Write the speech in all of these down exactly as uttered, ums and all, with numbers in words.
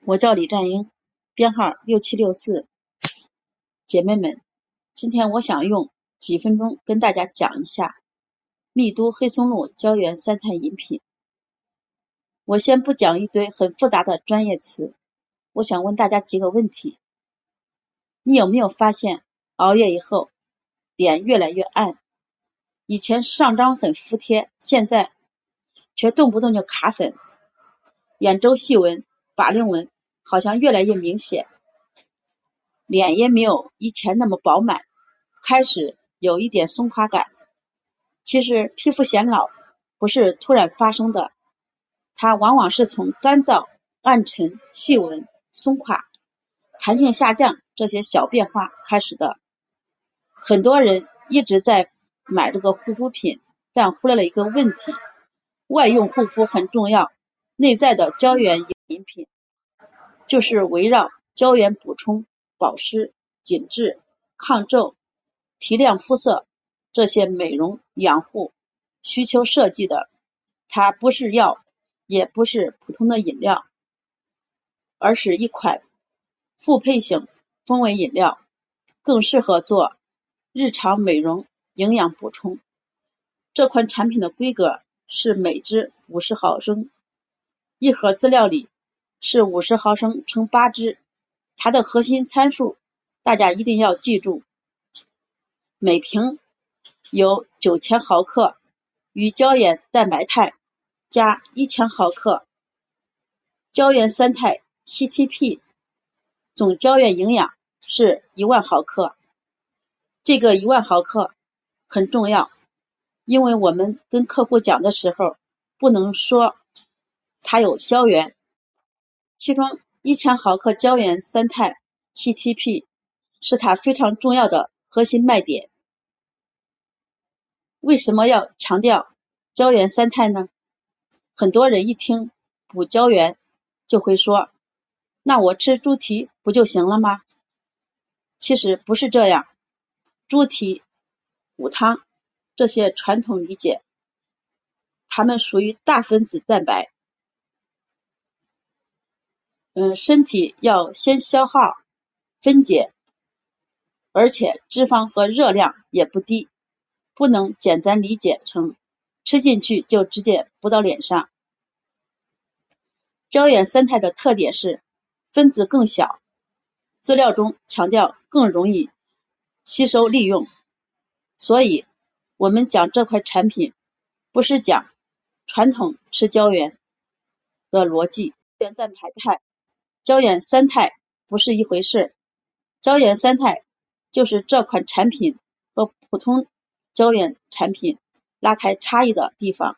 我叫李占英，编号六七六四。姐妹们，今天我想用几分钟跟大家讲一下密都黑松露胶原三肽饮品。我先不讲一堆很复杂的专业词，我想问大家几个问题。你有没有发现熬夜以后脸越来越暗？以前上妆很服帖，现在却动不动就卡粉，眼周细纹、法令纹好像越来越明显，脸也没有以前那么饱满，开始有一点松垮感。其实皮肤显老不是突然发生的，它往往是从干燥、暗沉、细纹、松垮、弹性下降这些小变化开始的。很多人一直在买这个护肤品，但忽略了一个问题，外用护肤很重要，内在的胶原饮品就是围绕胶原补充、保湿、紧致、抗皱、提亮肤色这些美容养护需求设计的。它不是药，也不是普通的饮料，而是一款复配型风味饮料，更适合做日常美容营养补充。这款产品的规格是每支五十毫升，一盒资料里是五十毫升乘八支，它的核心参数大家一定要记住，每瓶有九千毫克鱼胶原蛋白肽加一千毫克胶原三肽 C T P， 总胶原营养是一万毫克。这个一万毫克很重要，因为我们跟客户讲的时候不能说它有胶原，其中一千毫克胶原三肽 C T P 是它非常重要的核心卖点。为什么要强调胶原三肽呢？很多人一听补胶原就会说，那我吃猪蹄不就行了吗？其实不是这样，猪蹄、骨汤这些传统理解，它们属于大分子蛋白，嗯，身体要先消耗分解，而且脂肪和热量也不低，不能简单理解成吃进去就直接补到脸上。胶原三肽的特点是分子更小，资料中强调更容易吸收利用，所以我们讲这块产品不是讲传统吃胶原的逻辑。胶原蛋白肽、胶原三肽不是一回事，胶原三肽就是这款产品和普通胶原产品拉开差异的地方。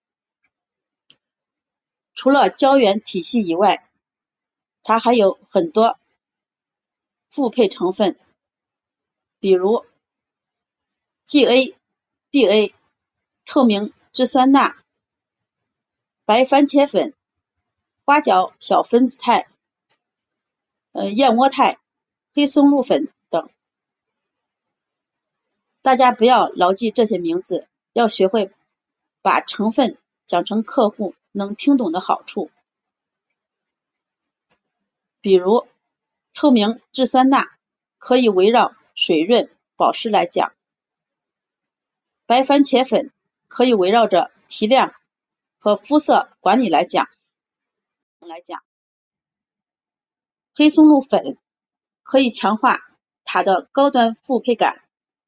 除了胶原体系以外，它还有很多复配成分，比如 G A、B A、透明质酸钠、白番茄粉、花椒小分子肽、呃燕窝肽、黑松露粉等。大家不要牢记这些名字，要学会把成分讲成客户能听懂的好处。比如透明质酸钠可以围绕水润保湿来讲，白番茄粉可以围绕着提亮和肤色管理来讲来讲黑松露粉可以强化它的高端复配感，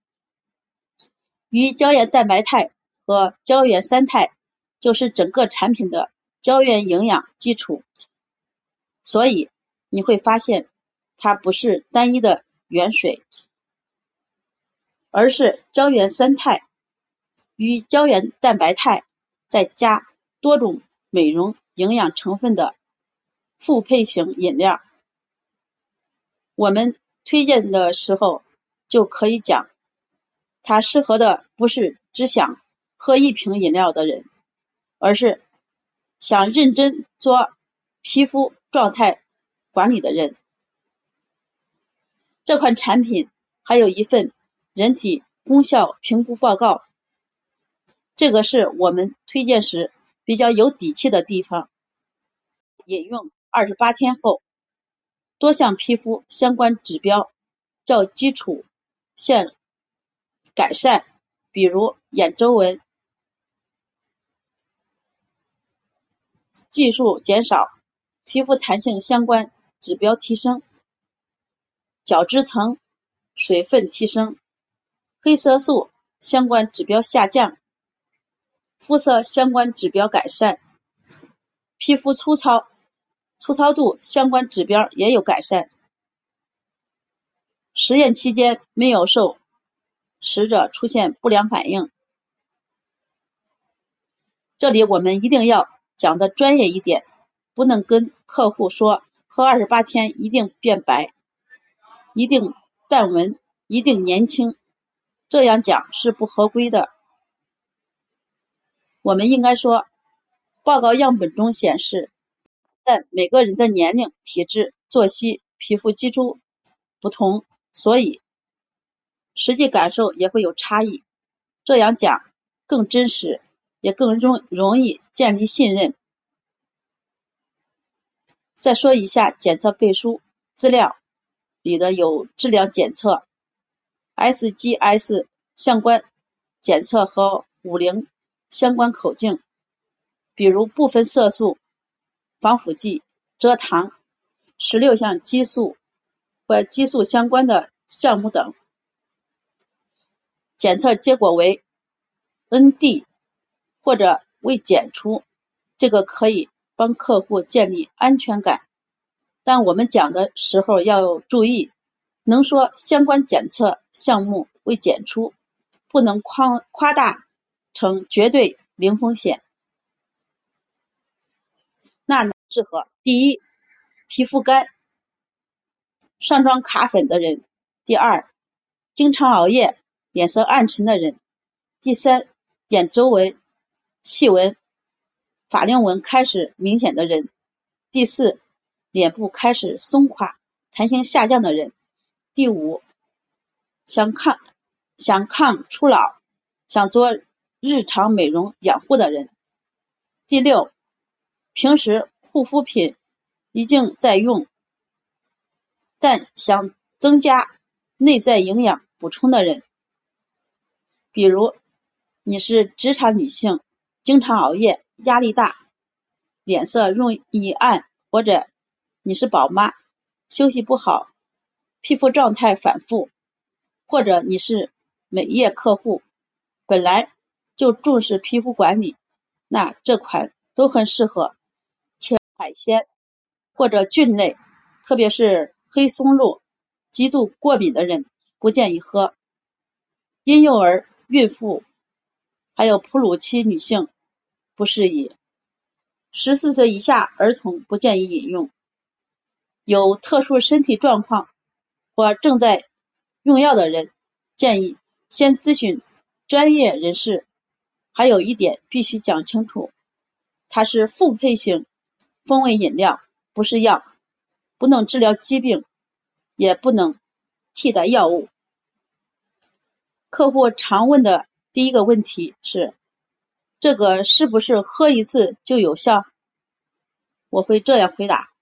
鱼胶原蛋白肽和胶原三肽就是整个产品的胶原营养基础，所以你会发现它不是单一的原水，而是胶原三肽与胶原蛋白肽再加多种美容营养成分的复配型饮料。我们推荐的时候就可以讲，它适合的不是只想喝一瓶饮料的人，而是想认真做皮肤状态管理的人。这款产品还有一份人体功效评估报告，这个是我们推荐时比较有底气的地方。引用二十八天后，多项皮肤相关指标较基础现改善，比如眼周纹计数减少，皮肤弹性相关指标提升，角质层水分提升，黑色素相关指标下降，肤色相关指标改善，皮肤粗糙粗糙度相关指标也有改善。实验期间没有受使者出现不良反应。这里我们一定要讲的专业一点，不能跟客户说喝二十八天一定变白，一定淡纹，一定年轻，这样讲是不合规的。我们应该说，报告样本中显示，但每个人的年龄、体质、作息、皮肤基础不同，所以实际感受也会有差异。这样讲更真实，也更容容易建立信任。再说一下检测背书资料里的有质量检测、S G S 相关检测和五零相关口径，比如部分色素、防腐剂、蔗糖、十六项激素或激素相关的项目等。检测结果为 N D 或者未检出，这个可以帮客户建立安全感。但我们讲的时候要注意，能说相关检测项目未检出，不能夸夸大成绝对零风险。那适合第一，皮肤干，上妆卡粉的人；第二，经常熬夜、脸色暗沉的人；第三，眼周纹、细纹、法令纹开始明显的人；第四，脸部开始松垮、弹性下降的人；第五，想抗想抗初老、想做日常美容养护的人；第六，平时护肤品已经在用，但想增加内在营养补充的人。比如你是职场女性，经常熬夜，压力大，脸色容易暗，或者你是宝妈，休息不好，皮肤状态反复，或者你是美业客户，本来就重视皮肤管理，那这款都很适合。且海鲜或者菌类，特别是黑松露，极度过敏的人不建议喝。婴幼儿、孕妇还有哺乳期女性不适宜，十四岁以下儿童不建议饮用。有特殊身体状况或正在用药的人，建议先咨询专业人士。还有一点必须讲清楚，它是复配型风味饮料，不是药，不能治疗疾病，也不能替代药物。客户常问的第一个问题是，这个是不是喝一次就有效？我会这样回答，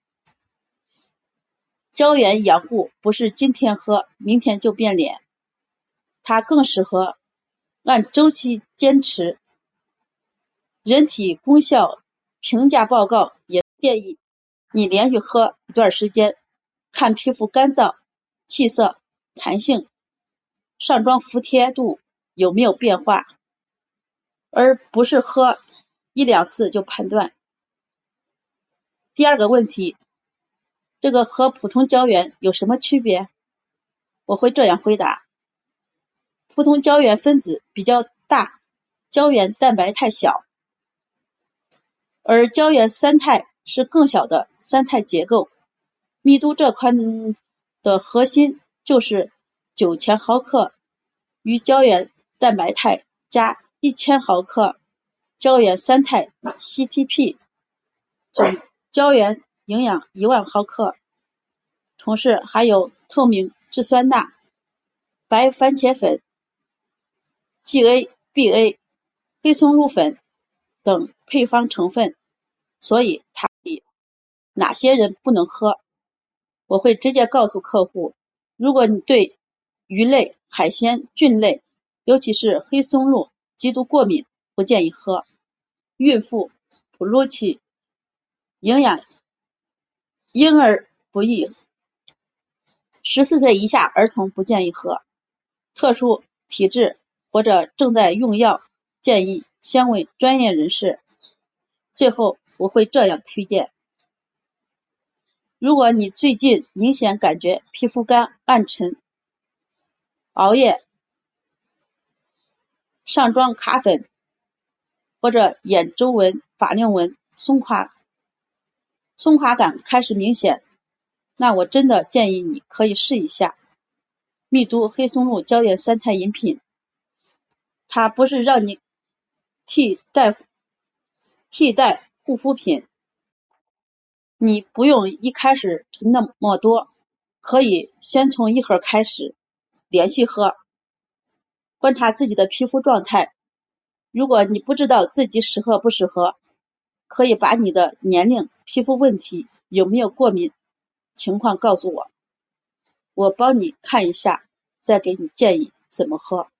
胶原养护不是今天喝明天就变脸，它更适合按周期坚持。人体功效评价报告也建议你连续喝一段时间，看皮肤干燥、气色、弹性、上妆服帖度有没有变化，而不是喝一两次就判断。第二个问题，这个和普通胶原有什么区别？我会这样回答，普通胶原分子比较大，胶原蛋白太小，而胶原三肽是更小的三肽结构。密度这款的核心就是九千毫克与胶原蛋白肽加一千毫克胶原三肽 C T P， 总胶原营养一万毫克，同时还有透明质酸钠、白番茄粉、G A B A、 黑松露粉等配方成分，所以它比哪些人不能喝，我会直接告诉客户，如果你对鱼类、海鲜、菌类，尤其是黑松露极度过敏，不建议喝。孕妇、哺乳期、营养婴儿不宜，十四岁以下儿童不建议喝。特殊体质或者正在用药，建议先问专业人士。最后我会这样推荐，如果你最近明显感觉皮肤干、暗沉、熬夜、上妆卡粉，或者眼周纹、法令纹、松垮松垮感开始明显，那我真的建议你可以试一下蜜都黑松露胶原三肽饮品。它不是让你替代替代护肤品，你不用一开始那么多，可以先从一盒开始，连续喝，观察自己的皮肤状态。如果你不知道自己适合不适合，可以把你的年龄、皮肤问题、有没有过敏情况告诉我，我帮你看一下，再给你建议怎么喝。